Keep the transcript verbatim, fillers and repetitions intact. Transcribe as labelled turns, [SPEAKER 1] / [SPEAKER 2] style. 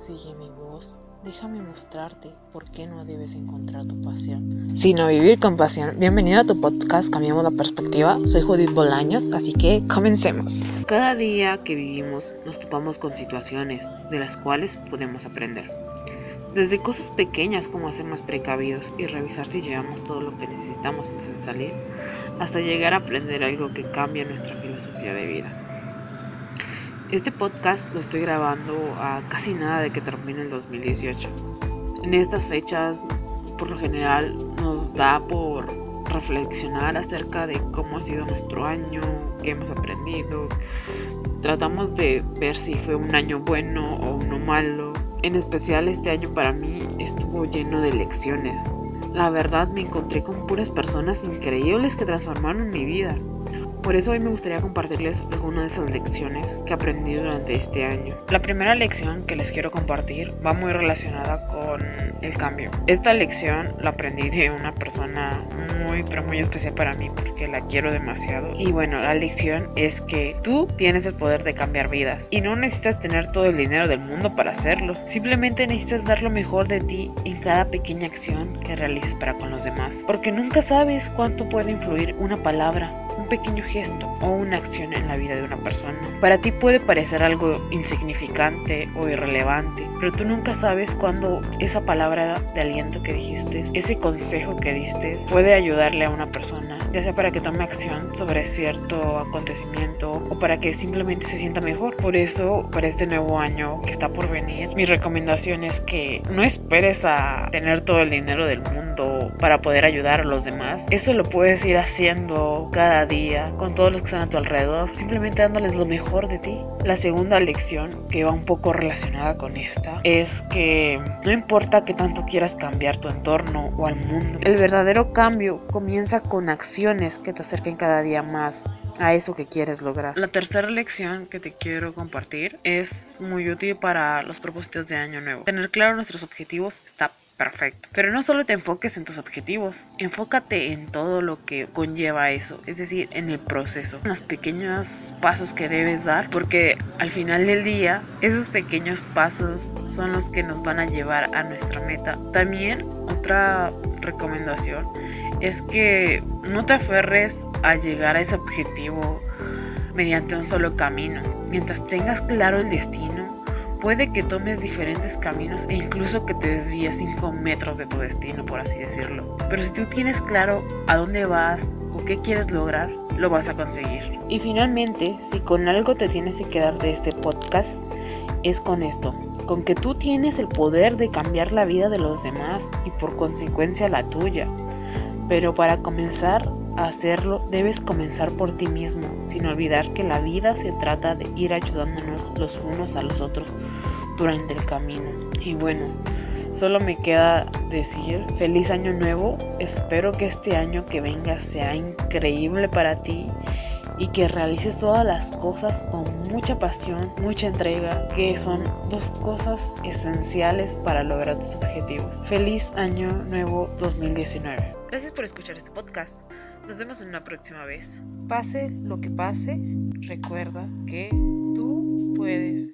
[SPEAKER 1] Sigue mi voz. Déjame mostrarte por qué no debes encontrar tu pasión, sino vivir con pasión. Bienvenido a tu podcast Cambiamos la Perspectiva. Soy Judith Bolaños, así que comencemos. Cada día que vivimos nos topamos con situaciones de las cuales podemos aprender. Desde cosas pequeñas como ser más precavidos y revisar si llevamos todo lo que necesitamos antes de salir, hasta llegar a aprender algo que cambia nuestra filosofía de vida. Este podcast lo estoy grabando a casi nada de que termine el dos mil dieciocho. En estas fechas, por lo general, nos da por reflexionar acerca de cómo ha sido nuestro año, qué hemos aprendido. Tratamos de ver si fue un año bueno o uno malo. En especial este año para mí estuvo lleno de lecciones. La verdad me encontré con puras personas increíbles que transformaron mi vida. Por eso hoy me gustaría compartirles algunas de esas lecciones que aprendí durante este año. La primera lección que les quiero compartir va muy relacionada con el cambio. Esta lección la aprendí de una persona muy pero muy especial para mí porque la quiero demasiado. Y bueno, la lección es que tú tienes el poder de cambiar vidas y no necesitas tener todo el dinero del mundo para hacerlo. Simplemente necesitas dar lo mejor de ti en cada pequeña acción que realices para con los demás. Porque nunca sabes cuánto puede influir una palabra, un pequeño gesto o una acción en la vida de una persona. Para ti puede parecer algo insignificante o irrelevante, pero tú nunca sabes cuándo esa palabra de aliento que dijiste, ese consejo que diste, puede ayudarle a una persona, ya sea para que tome acción sobre cierto acontecimiento o para que simplemente se sienta mejor. Por eso, para este nuevo año que está por venir, mi recomendación es que no esperes a tener todo el dinero del mundo para poder ayudar a los demás. Eso lo puedes ir haciendo cada día con todos los que están a tu alrededor, simplemente dándoles lo mejor de ti. La segunda lección, que va un poco relacionada con esta, es que no importa que tanto quieras cambiar tu entorno o al mundo, el verdadero cambio comienza con acciones que te acerquen cada día más a eso que quieres lograr. La tercera lección que te quiero compartir es muy útil para los propósitos de año nuevo. Tener claro nuestros objetivos está perfecto, pero no solo te enfoques en tus objetivos, enfócate en todo lo que conlleva eso, es decir, en el proceso, en los pequeños pasos que debes dar, porque al final del día esos pequeños pasos son los que nos van a llevar a nuestra meta. También otra recomendación es que no te aferres a llegar a ese objetivo mediante un solo camino. Mientras tengas claro el destino, puede que tomes diferentes caminos e incluso que te desvíes cinco metros de tu destino, por así decirlo. Pero si tú tienes claro a dónde vas o qué quieres lograr, lo vas a conseguir. Y finalmente, si con algo te tienes que quedar de este podcast, es con esto. Con que tú tienes el poder de cambiar la vida de los demás y por consecuencia la tuya. Pero para comenzar a hacerlo, debes comenzar por ti mismo, sin olvidar que la vida se trata de ir ayudándonos los unos a los otros durante el camino. Y bueno, solo me queda decir feliz año nuevo. Espero que este año que venga sea increíble para ti y que realices todas las cosas con mucha pasión, mucha entrega, que son dos cosas esenciales para lograr tus objetivos. Feliz año nuevo dos mil diecinueve. Gracias por escuchar este podcast. Nos vemos en una próxima vez. Pase lo que pase, recuerda que tú puedes.